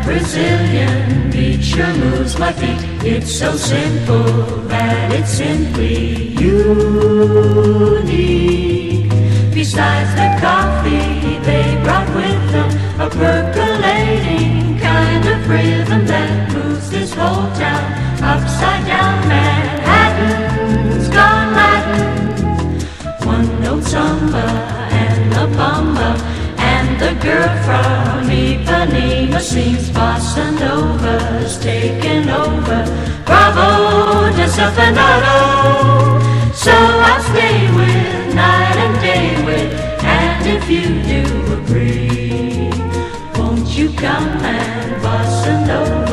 Brazilian beat sure moves my feet. It's so simple that it's simply unique. Besides the coffee, they brought with them a percolating kind of rhythm that moves this whole town upside down. Manhattan's gone Latin, one note samba and la bamba, and the girl from Ipanema sings bossa nova's taken over. Bravo, desafinado. So I'll stay with, night and day with, and if you do agree, won't you come and bossa nova?